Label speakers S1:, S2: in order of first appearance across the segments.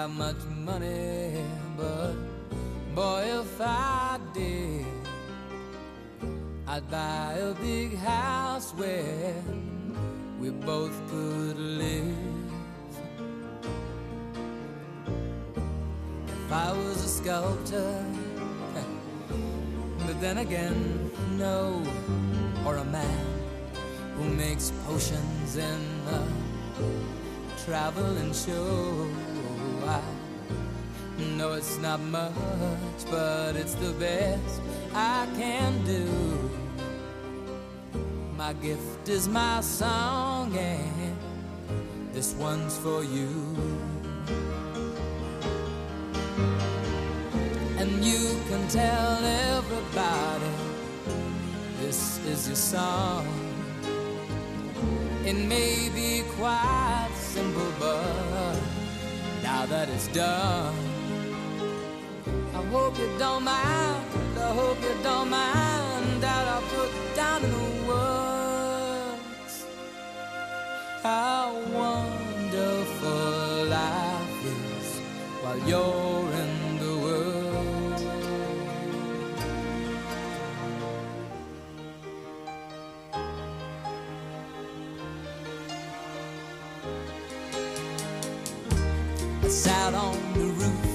S1: have much money, but boy, if I did, I'd buy a big house where we both could live. If I was a sculptor, but then again, no, or a man who makes potions in a traveling show. I know it's not much, but it's the best I can do. My gift is my song, and this one's for you. And you can tell everybody this is your song. It may be quite simple, but now that it's done, I hope you don't mind, I hope you don't mind that I put down in the words how wonderful life is while you're in the world. I sat on the roof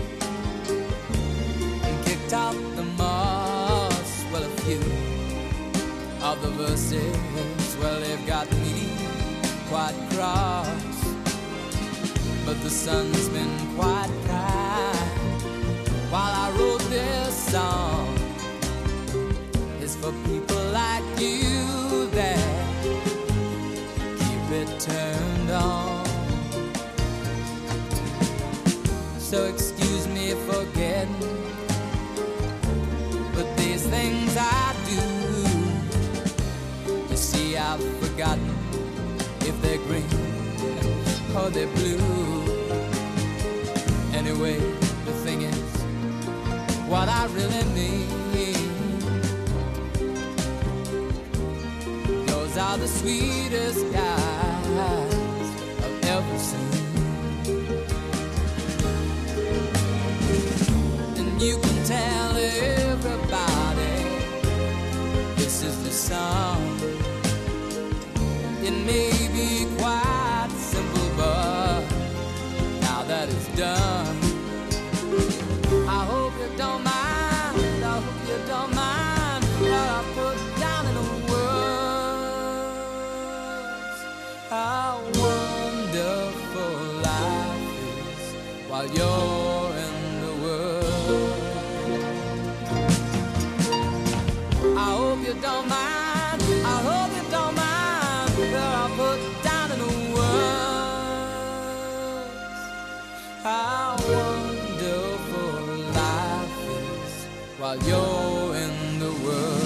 S1: and kicked out the moss. Well, a few of the verses, well, they've got me quite cross, but the sun's been quite kind while I wrote this song. It's for people like you that keep it turned on. So excuse me for getting, but these things I do, you see I've forgotten if they're green or they're blue. Anyway, the thing is, what I really mean, those are the sweetest guys I've ever seen. You can tell everybody this is the song. It may be quite simple, but now that it's done, I hope you don't mind, I hope you don't mind what I put down in the words. How wonderful life is while you're in the world. I hope you don't mind, I hope you don't mind what I put down in the words. How wonderful life is while you're in the world.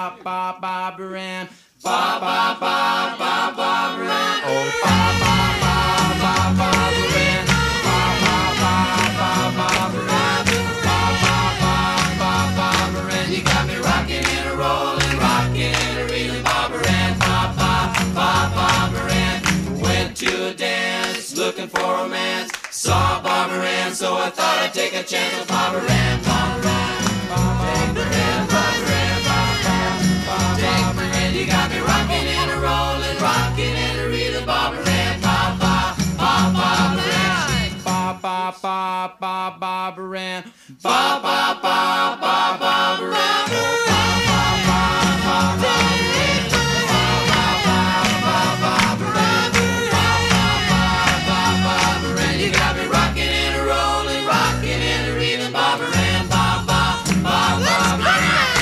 S1: Barbara Ann. Barbara Ann. Oh, Barbara Ann. Barbara Ann. You got me rocking and a rolling, rocking and a reeling. Barbara Ann. Barbara Ann. Went to a dance looking for romance. Saw Barbara Ann, so I thought I'd take a chance with Barbara Ann. Barbara Ann. You got me rocking and a rolling, rocking and a reeling. Barbara Ann. Barbara Ann. Barbara Ann. Barbara Ann. You got me rocking and a rolling, rocking and a reeling. Barbara Ann. Barbara Ann.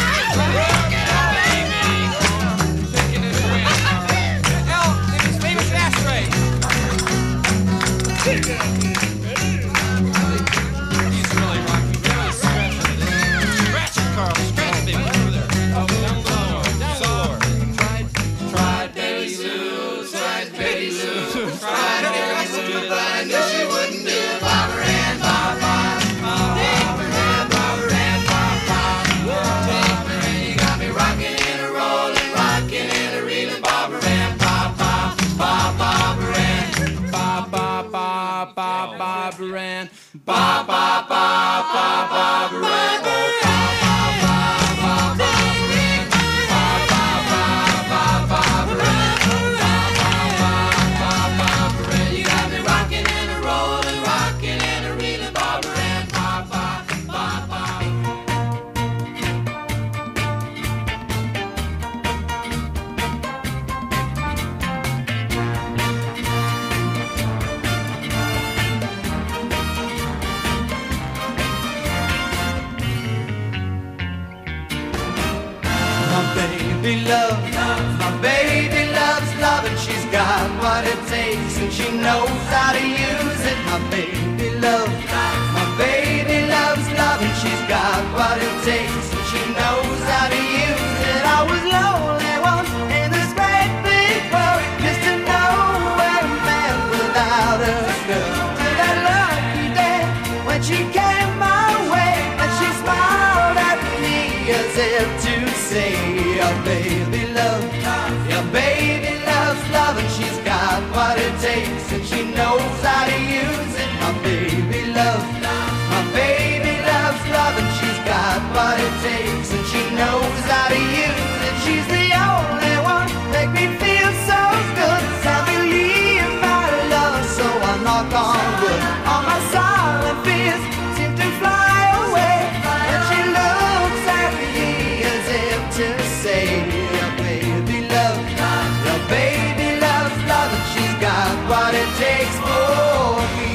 S2: My baby loves love and she's got what it takes and she knows how to use it. My baby loves love and she's got what it takes and she knows how to use it. I was lonely once in this great big world, just to know where a man without a girl. To that lucky day when she came my way and she smiled at me as if to say, your baby loves love and she's got what it takes and she knows how to use it. My baby loves love and she's got what it takes and she knows how to use it. She's the only one make me feel so good. I believe my love, so I knock on wood. All my silent fears seem to fly away and she looks at me as if to say, your baby loves love and she's got what it takes for me.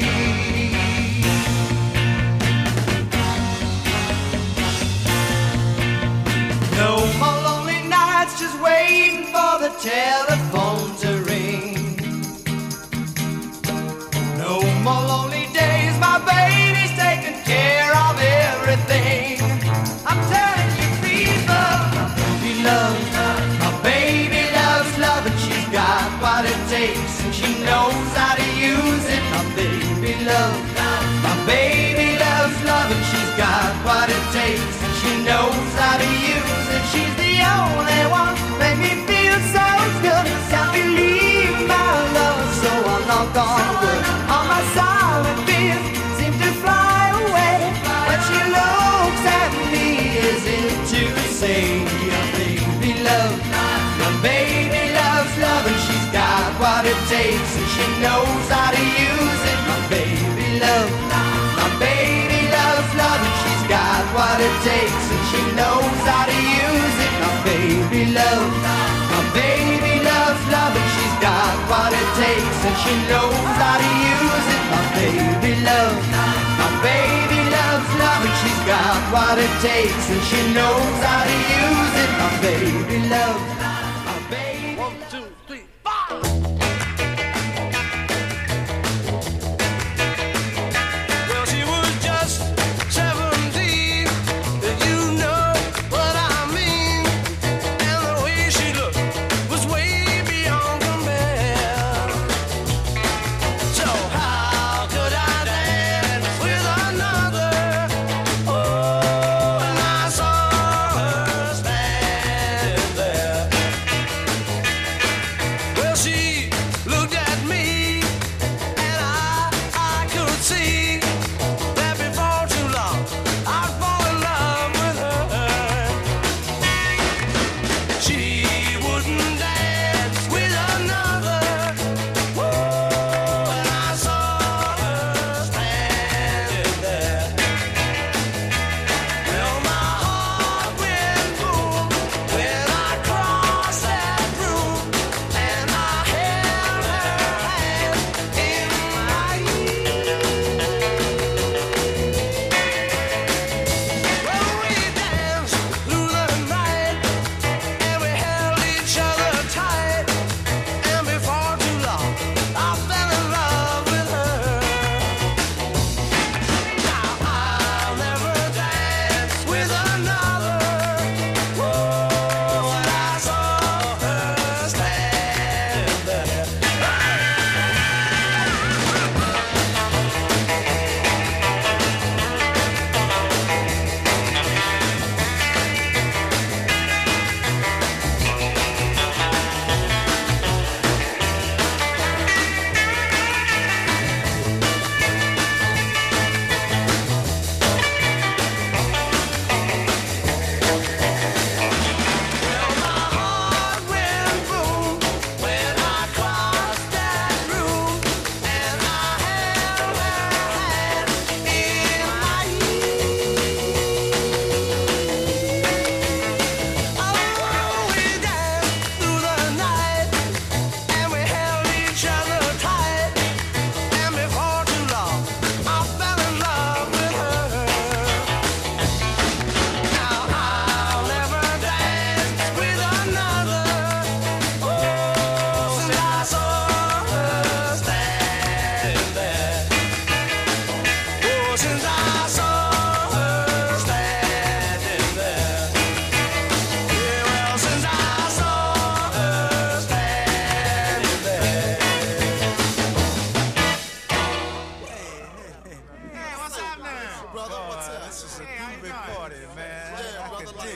S2: No more lonely nights just waiting for the telephone to ring. No more lonely days, my baby's taking care of everything. I'm telling you people, my baby loves love and she's got what it takes and she knows how to use it. My baby loves love and she's got what it takes and she knows how to use it. She's the only one make me feel so good. Can't believe my love, so I knock on wood. All my silent fears seem to fly away when she looks at me as if to say, your baby loves love and she's got what it takes and she knows how to use it. My baby loves love and she's got what it takes and she knows how to use it. My baby loves love and she's got what it takes and she knows how to use it. My baby loves love and she's got what it takes and she knows how to use it. My baby loves.
S3: 1, 2, 3, 4. Well, she was just 17, you know what I mean.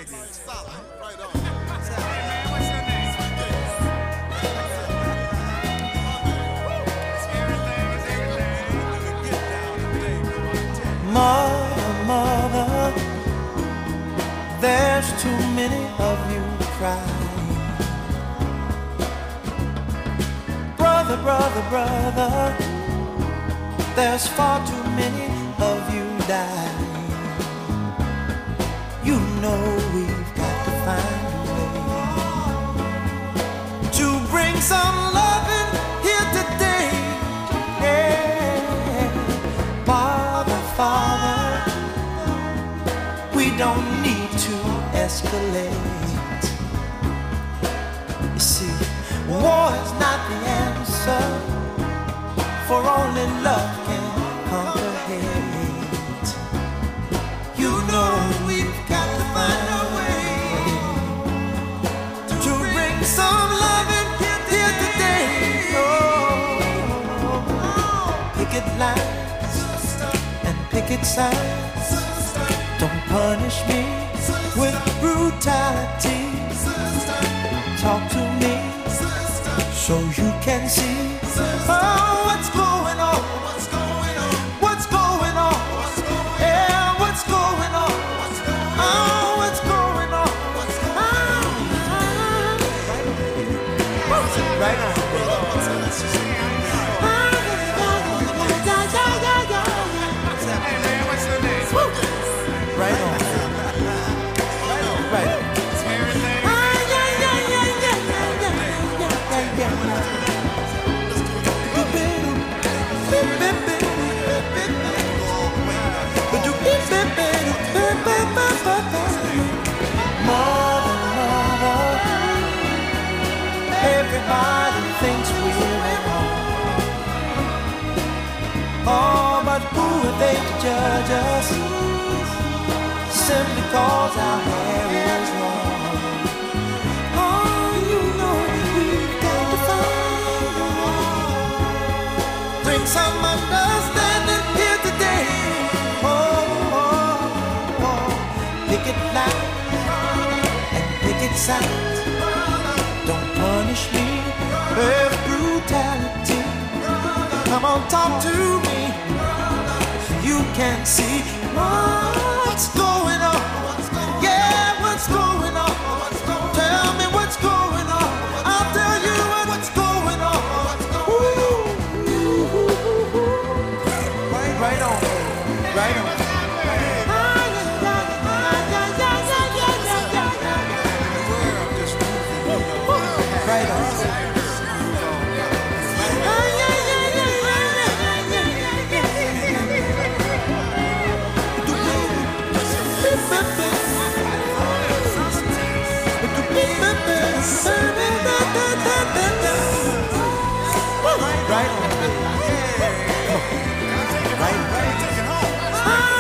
S4: Mother, mother, there's too many of you crying. Brother, brother, brother, there's far too many of you dying. You know we've got to find a way to bring some loving here today. Yeah. Father, Father, we don't need to escalate. You see, war is not the answer, for only love can conquer hate. You know we've got to find a way to bring some loving here today. Oh, picket lines and picket signs, don't punish me with brutality. Talk to me so you can see what's going on. What's going on? Yeah, what's going on? Oh, what's going on? Right on. Right on. Right on. Everybody thinks we're at home. Oh, but who are they to judge us? Simply cause our hair is long. Oh, you know we've got to find a way. Bring some understanding here today. Oh, oh, oh. Picket line and picket signs, don't punish me with brutality. Come on, talk to me so you can see what's going on. Yeah, what's going on? Tell me what's going on. I'll tell you what's going on. Ooh. Right on, right on. Right on. Right on. Right on.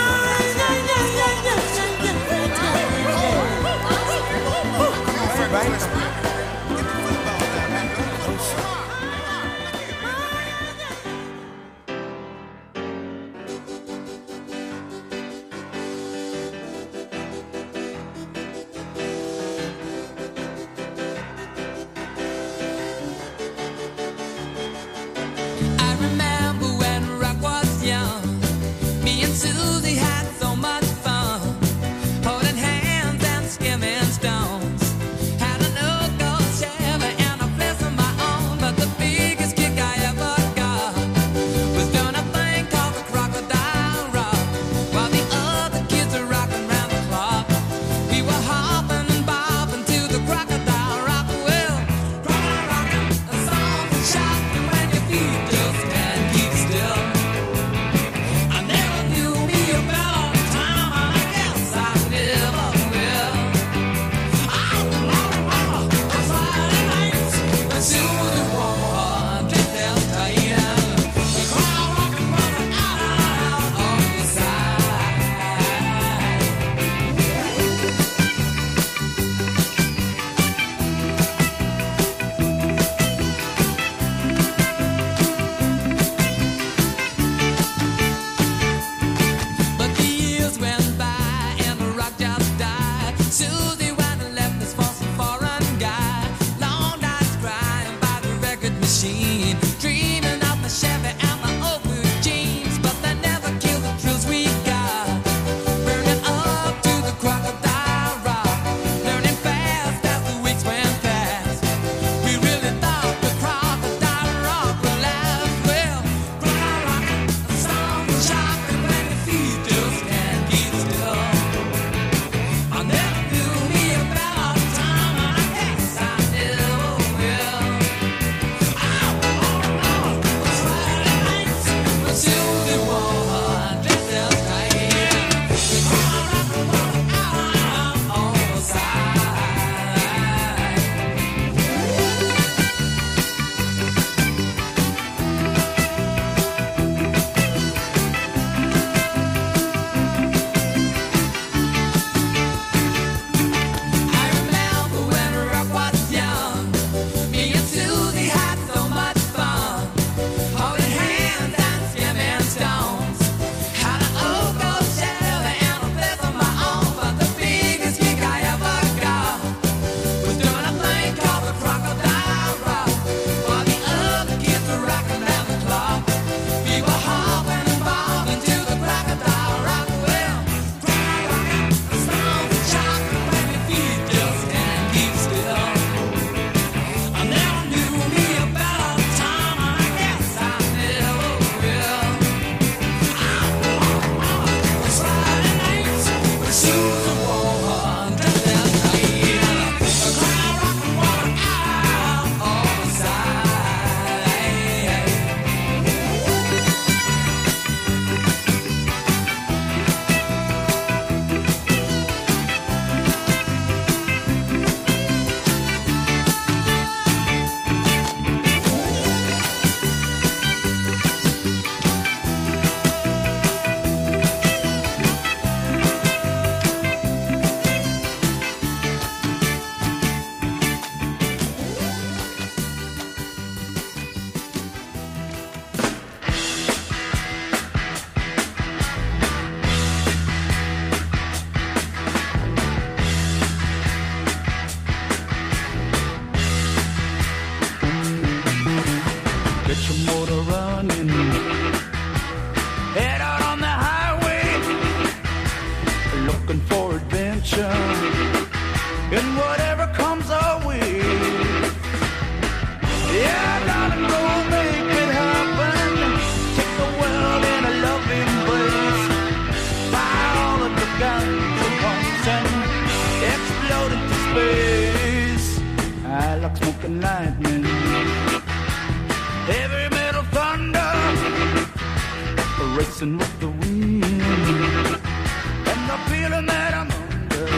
S5: racing with the wind, and the feeling that I'm under.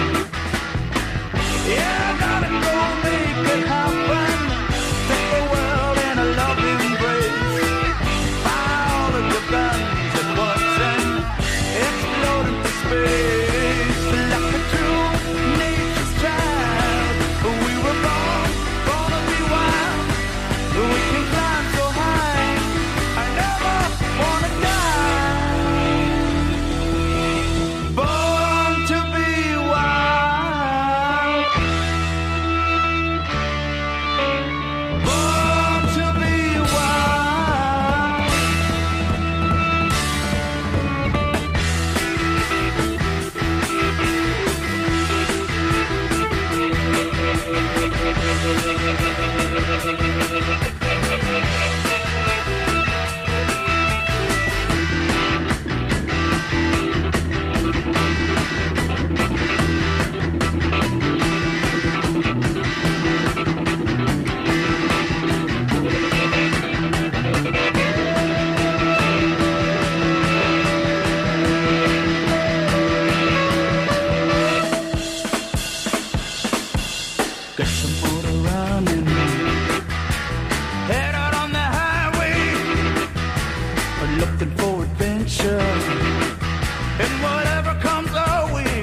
S5: Yeah, darling, go make it happen. Take the world in a loving embrace. Fire all of your guns at once and explode into space. Like a true nature's child, we were born to be wild. We can climb so high, I never wanna die. Born to be wild. Born to be wild. Got some motor running, head out on the highway, looking for adventure, and whatever comes our way.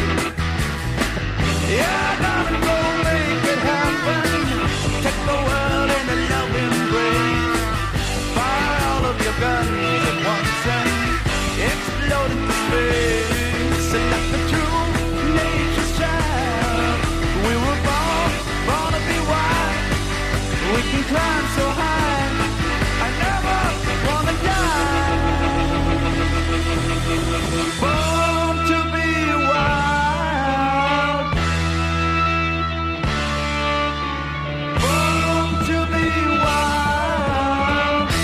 S5: Yeah, darling, go make it happen. Take the world in a love embrace. Fire all of your guns at once and explode into space. And like the true nature's child, we were born to be wild. We can climb so high, I never wanna die. Born to be wild. Born to be wild.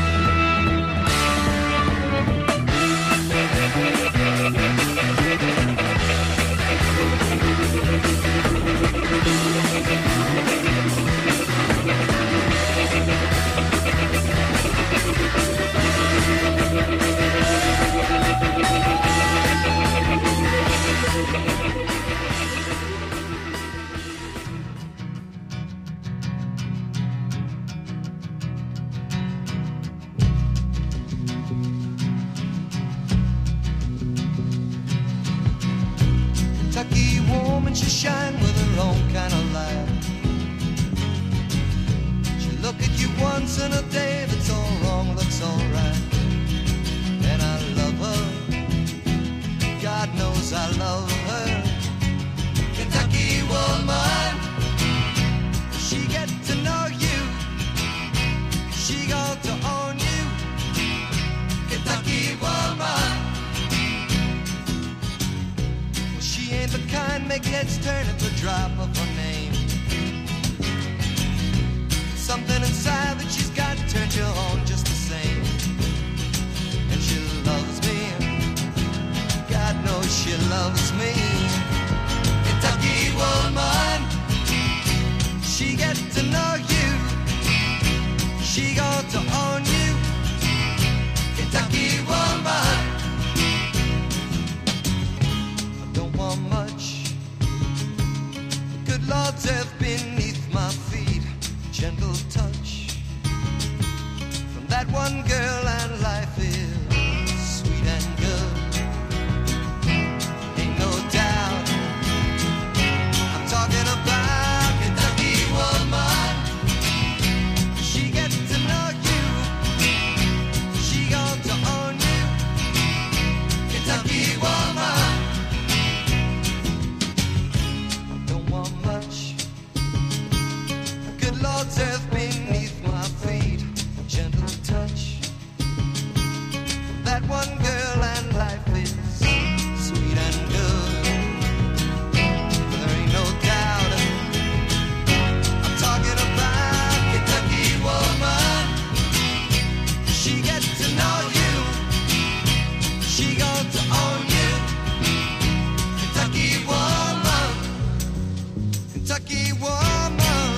S2: Kentucky woman, she shine with her own kind of light. She look at you once in a day, that's all wrong, looks all right. And I love her, God knows I love her. Kentucky woman, she get to know you, she got to own you. Kentucky woman, she ain't the kind make heads turn at the drop of her name. Something inside that she's got turns you on just the same. And she loves me, God knows she loves me. Kentucky woman, she get to know you, she got to own you. Kentucky woman, don't want much. Good Lord's earth beneath my feet, gentle touch from that one girl, and life is sweet and good. Ain't no doubt I'm talking about Kentucky woman. She gets to know you, she got to own you. Kentucky woman, don't want much. Good Lord's earth beneath my feet, gentle touch. That one girl, and life is sweet and good. There ain't no doubt I'm talking about Kentucky woman. She gets to know you, she got to own you. Kentucky woman, Kentucky woman,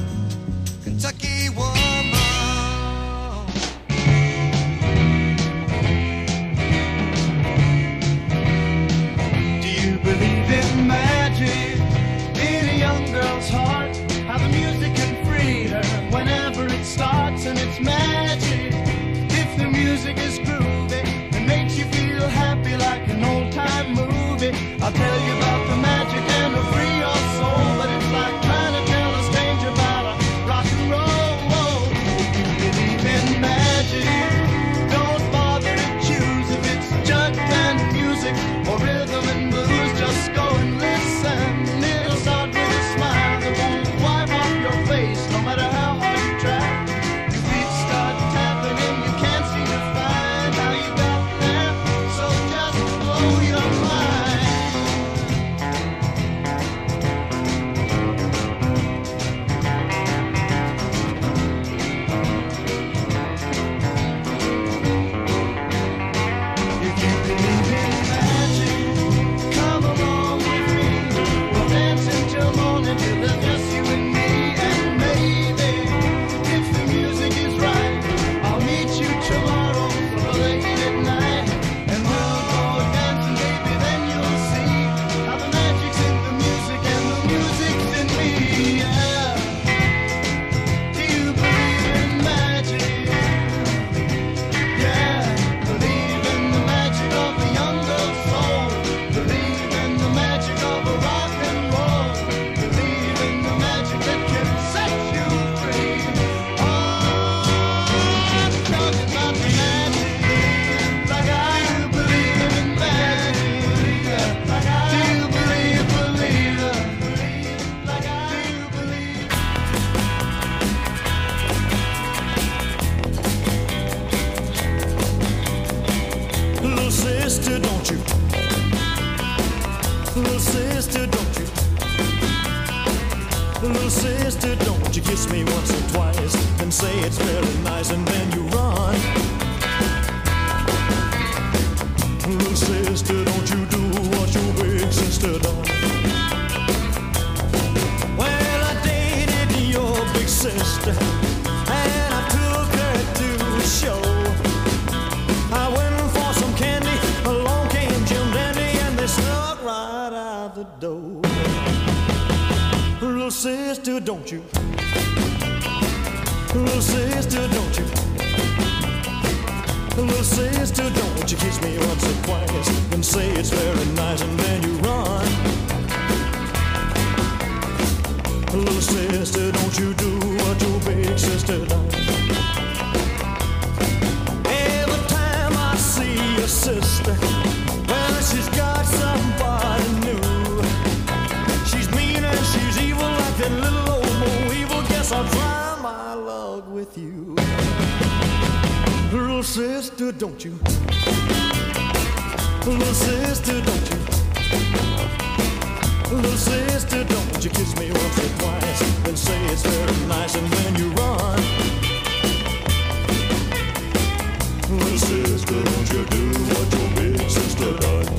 S2: Kentucky woman.
S4: sister, don't you? Little sister, don't you? Little sister, don't you kiss me once or twice and say it's very nice and then you run. Little sister, don't you do what your big sister done. Well, I dated your big sister and I took her to a show. I went for some candy, along came Jim Dandy and they snuck right out the door. Little sister, don't you? Little sister, don't you? Little sister, don't you kiss me once or twice and say it's very nice and then you run. Little sister, don't you do what your big sister does. Every time I see your sister, well, she's got somebody new. She's mean and she's evil like that little old Mo Evil. Guess I'll try my luck with you. Little sister, don't you? Little sister, don't you? Little sister, don't you kiss me once or twice and say it's very nice and then you run. Little sister, don't you do what your big sister does.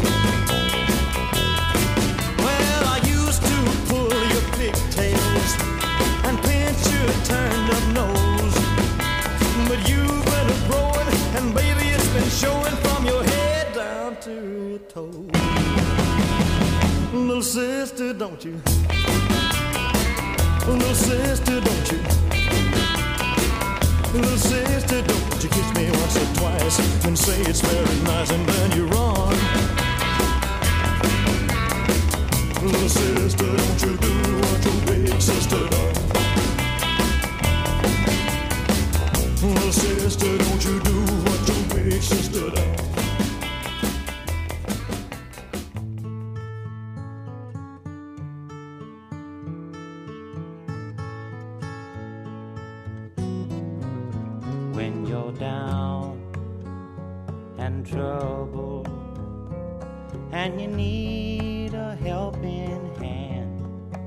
S4: Well, I used to pull your pigtails and pinch your turned up nose, but you've been growing and baby it's been showing from your head down to your toes. Little sister, don't you? Little sister, don't you? Little sister, don't you kiss me once or twice and say it's very nice and then you run. Little sister, don't you do what your big sister does. Little sister, don't you do what your big sister does.
S6: When you're down and troubled and you need a helping hand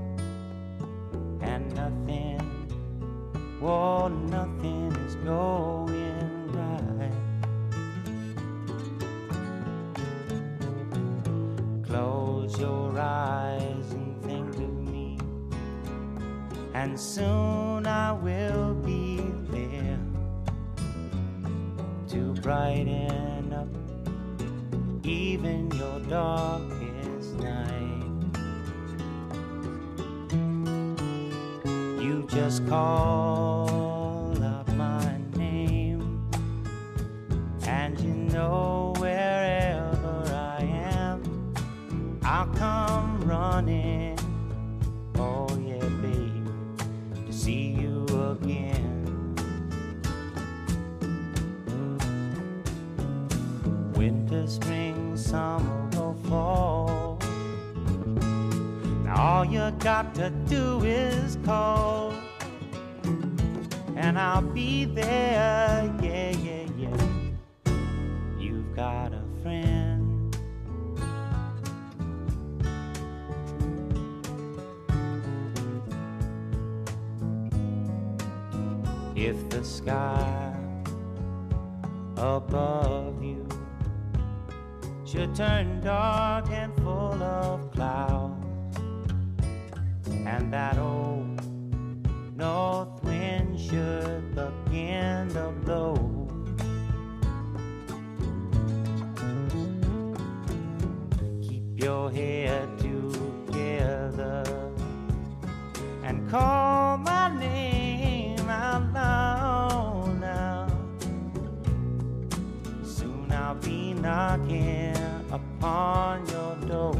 S6: and nothing, oh, nothing is going right. Close your eyes and think of me, and soon I will be there to brighten up even your darkest night. You just call out my name, and you know wherever I am, I'll come running. Oh yeah, baby, to see you again. Winter, spring, summer, or fall, now all you got to do is call, and I'll be there, yeah, yeah, yeah. You've got a friend. If the sky above you should turn dark and full of clouds, and that old north wind should begin to blow, keep your head together and call my name out loud now. Soon I'll be knocking upon your door.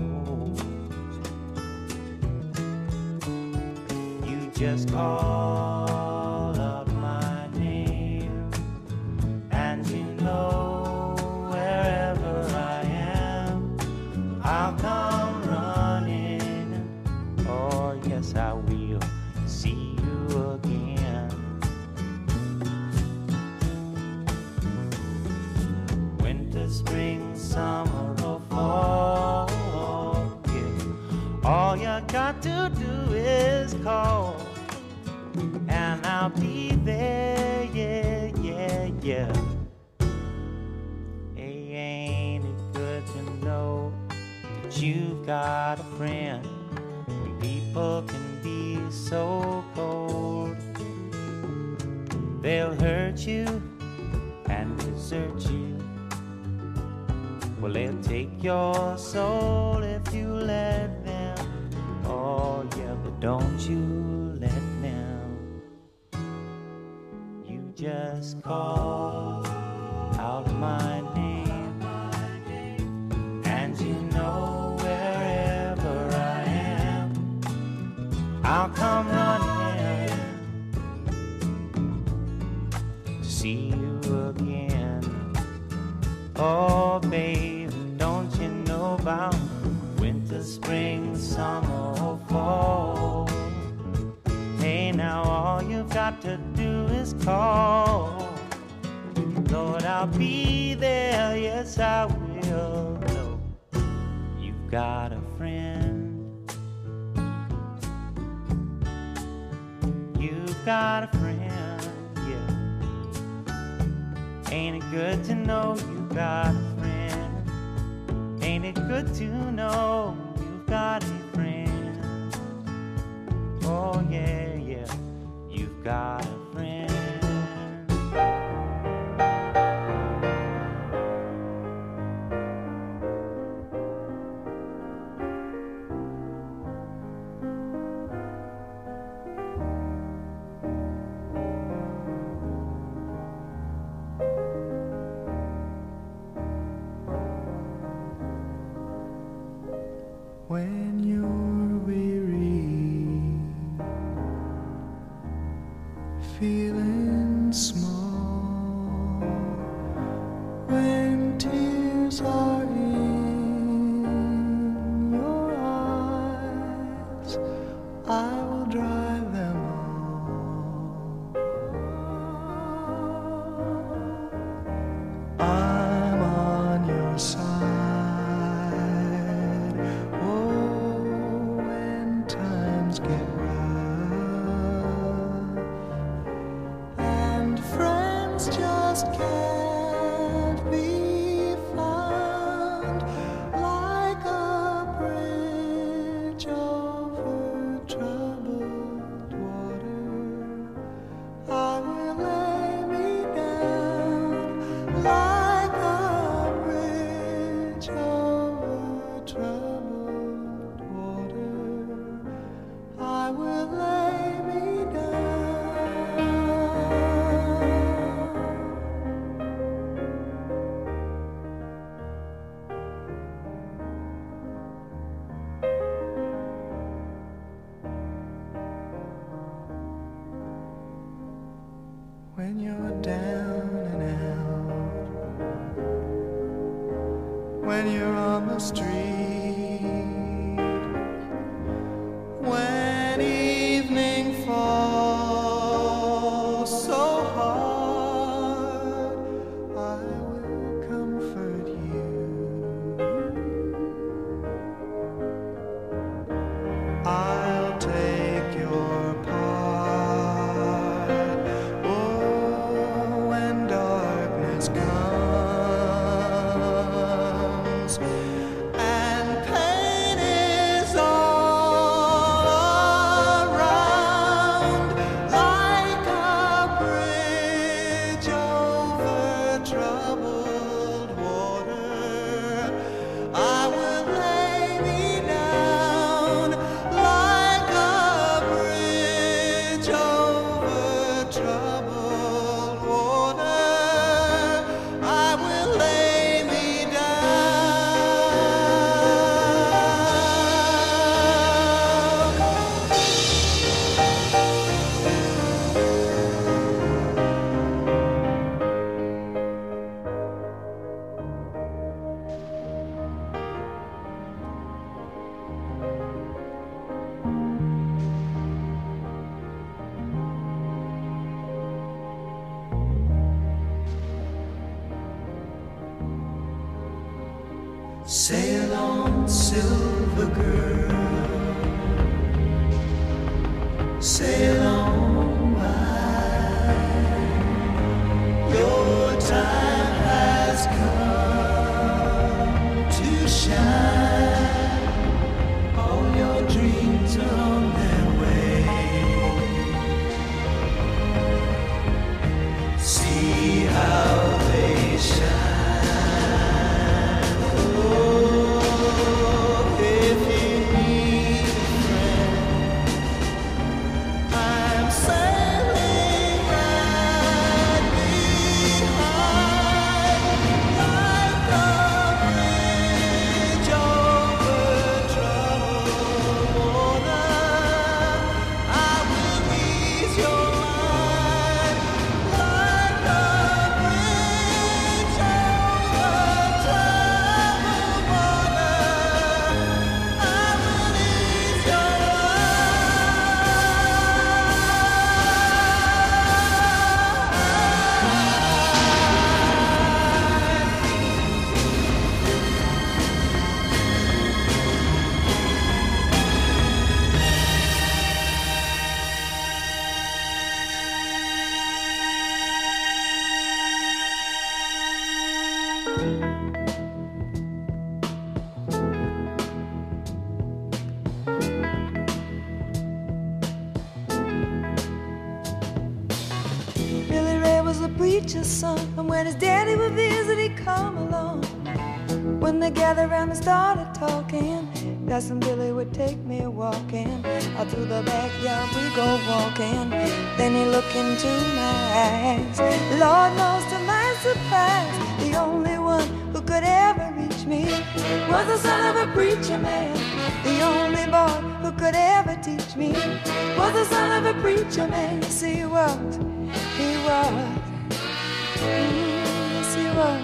S6: You just call up my name, and you know wherever I am, I'll come running. Oh yes, I will see you again. Winter, winter, spring, summer, or fall. Yeah. All you got to do is call, and I'll be there. Yeah, yeah, yeah. Hey, ain't it good to know that you've got a friend? People can be so cold. They'll hurt you and desert you. Well, they'll take your soul if you let them. Oh yeah, but don't you let them. You just call out my name, and you know wherever I am, I'll come running to see you again. Oh, babe, don't you know about winter, spring, summer, or fall? Hey, now all you've got to do is call. Lord, I'll be there, yes, I will. No, you've got a friend. You've got a friend, yeah. Ain't it good to know you've got a friend? Ain't it good to know you've got a friend? Oh yeah, yeah, you've got a friend.
S4: When you're weary, feeling small, when tears are in your eyes, I will dry them all. I'm on your side. Get rough, and friends just can't be found like a bridge over troubled water. I will lay me down like a bridge over troubled water. I will lay me down. When you're down and out, when you're on the street, when evening falls so hard, I will comfort you. I'll take your part. Oh, when darkness comes and Sail on, silver girl, sail on by. Your time has come to shine. All your dreams are on their way. See how they shine.
S7: Preacher's son, and when his daddy would visit, he'd come along. When they gathered around and started talking, Cousin Billy would take me walking. Out through the backyard we go walking. Then he looked into my eyes. Lord knows to my surprise, the only one who could ever reach me was the son of a preacher man. The only boy who could ever teach me was the son of a preacher man. Yes, he was. He was. Yes, he was.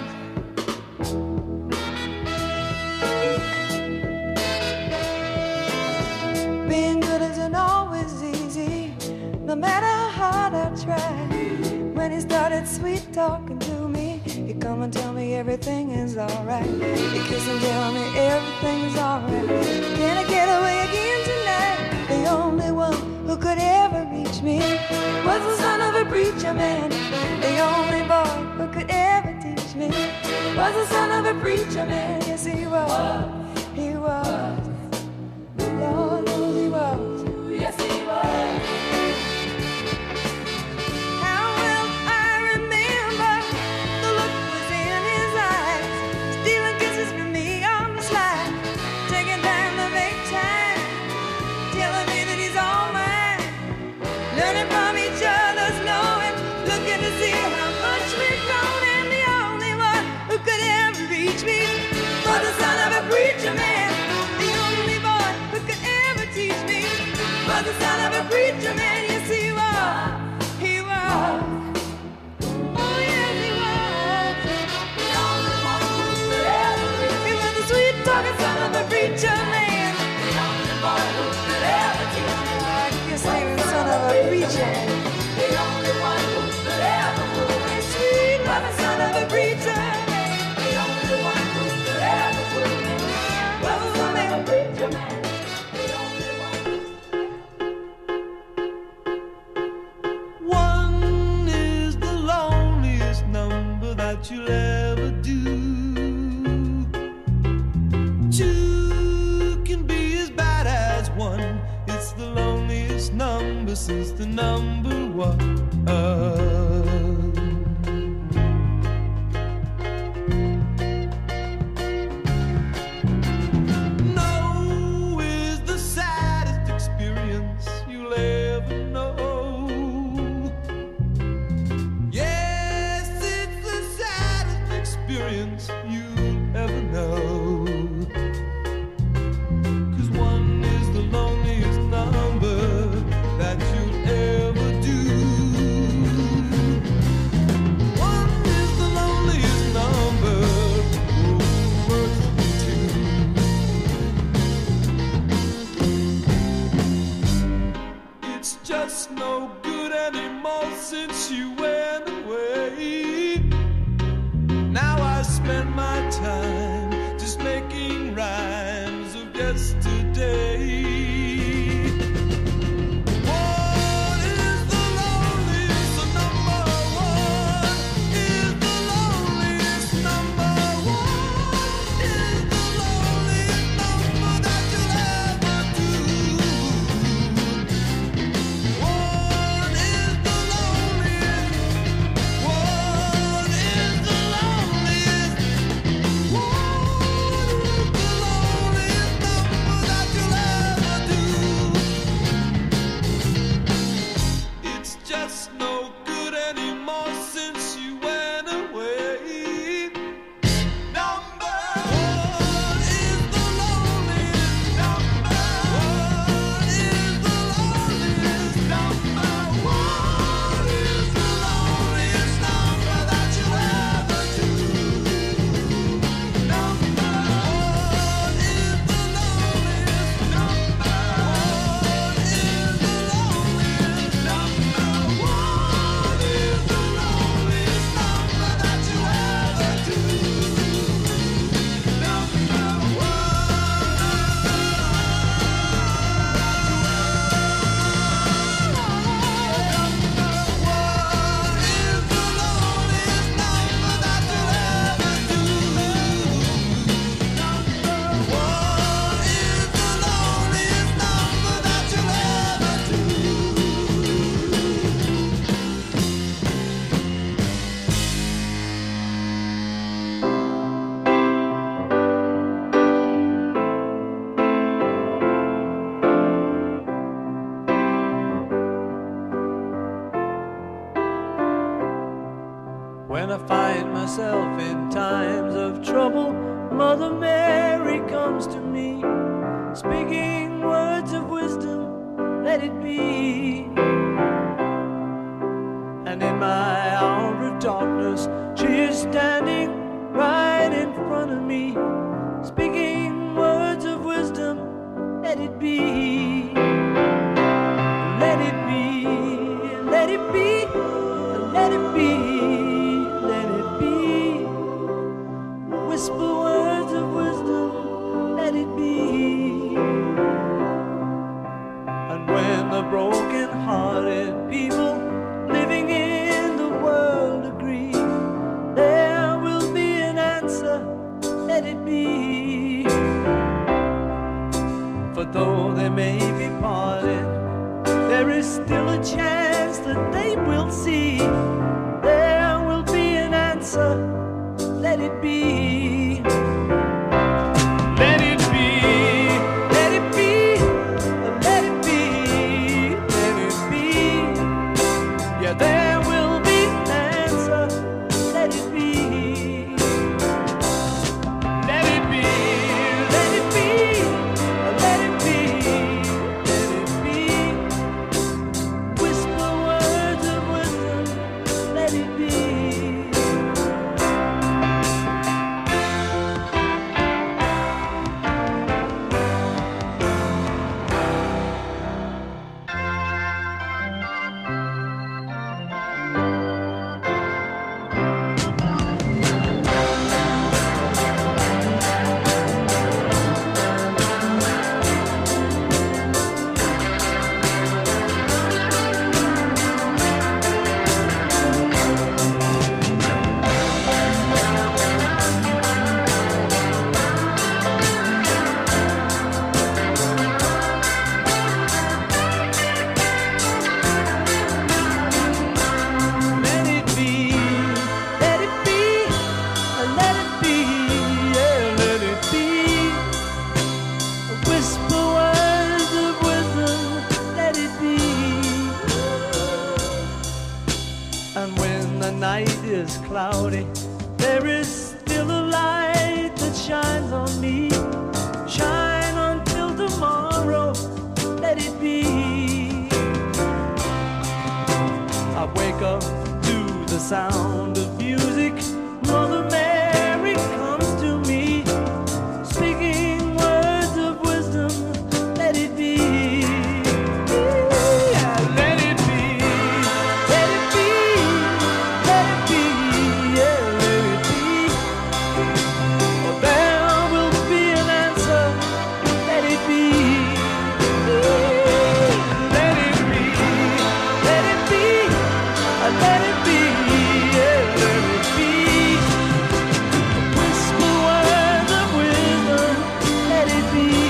S7: Being good isn't always easy, no matter how hard I try. When he started sweet talking to me, he'd come and tell me everything is alright. He'd kiss and tell me everything is alright. Can I get away again tonight? The only one who could ever reach me was the son of a preacher man. The only boy who could ever teach me was the son of a preacher man. Yes, he was. He was. Lord knows he was. Yes, he was. How well I remember the look was in his eyes, stealing kisses from me on the slide, taking time to make time, telling me that he's all mine, learning from each other's knowing, looking to see how much we've grown, and the only one who could ever reach me was the son of a preacher man. The only boy who could ever teach me was the son of a preacher man. Yes, he was. He was. Oh, yes, he was. The only one who could ever reach me. He was the sweet talking son of a preacher man. The only boy who could ever teach me. I guess he was son of a preacher. The only one who could ever fool me. Sweet loving son of a preacher man. The only one who could ever fool me was the son of a preacher man. The only one.
S4: One is the loneliest number that you'll ever do. Two can be as bad as one. It's the loneliest number since the number one. No is the saddest experience you'll ever know. Yes, it's the saddest experience you'll ever know. 'Cause one is the loneliest number that you'll ever do. One is the loneliest number, worse than two. It's just no good anymore since you went away. Now I spend my
S8: yourself in times of trouble, Mother Mary comes to me, speaking words of wisdom, let it be. And in my hour of darkness, she is standing right in front of me, speaking words of wisdom, let it be. Let it be, let it be, let it be, let it be. Whisper words of wisdom, let it be. And when the broken-hearted people living in the world agree, there will be an answer, let it be. For though they may be parted, there is still a chance that they will see. There will be an answer, let it be. Let it be, let it be, let it be, let it be. Yeah, there will be an answer, let it be. Let it be, let it be, let it be, let it be. Whisper words of wisdom, let it be. Let it be, let it be, let it be, yeah, let it be. Whisper words of wisdom, let it be. And when the night is cloudy, there is still a light that shines on me. Shine until tomorrow, let it be. I wake up to the sound of music. Mother Mary comes to me, speaking words of wisdom, let it be. Yeah, let it be, let it be, let it be, yeah, let it be. Oh, there will be an answer, let it be. Let it be, let it be, let it be, yeah, let it be. Whisper words of wisdom, let it be.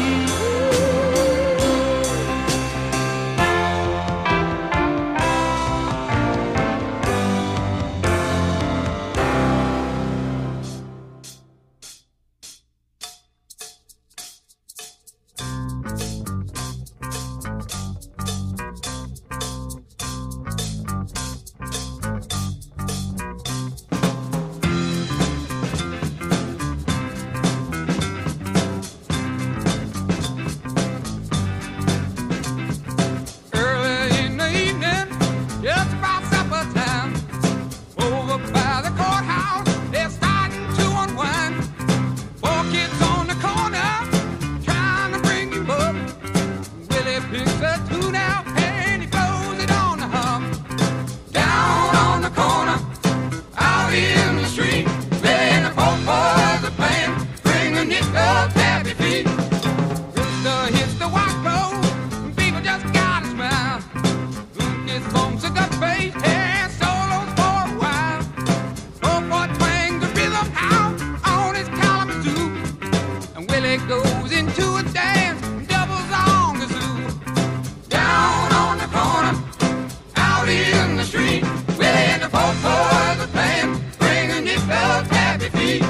S1: Early in the evening, just about supper time, over by the courthouse, they're starting to unwind. 4 kids on the corner, trying to bring him up. Willie picks a tune out and he blows it on the hum. Down on the corner, out in the street, Willie and the folk boys are playing, bring a nickel tappy feet. Rooster hits the white clothes, and people just gotta smile. Lucas bumps a gut bass and solos for a while. Oh boy twangs the rhythm out on his Kalamazoo, and Willie goes into a dance and doubles on the zoo. Down on the corner, out in the street, Willie and the folk boys are playing, bring a nickel tappy feet.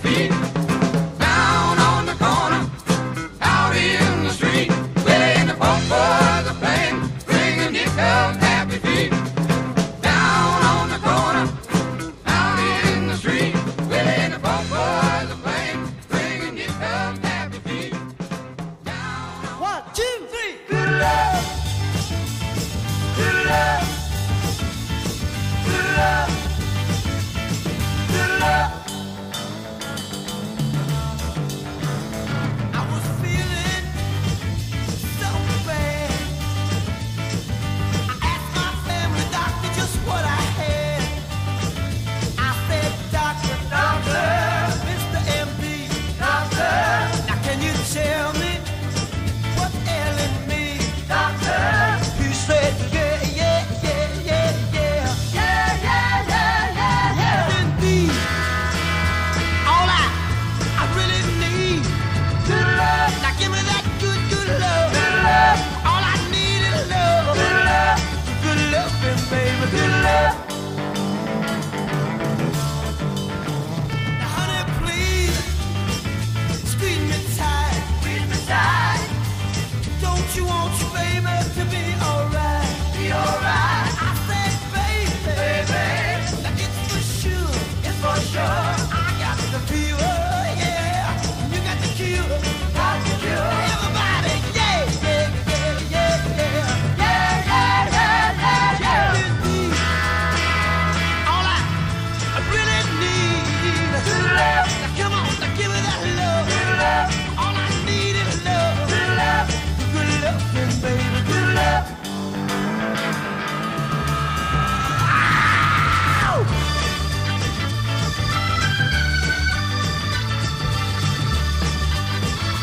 S9: beat.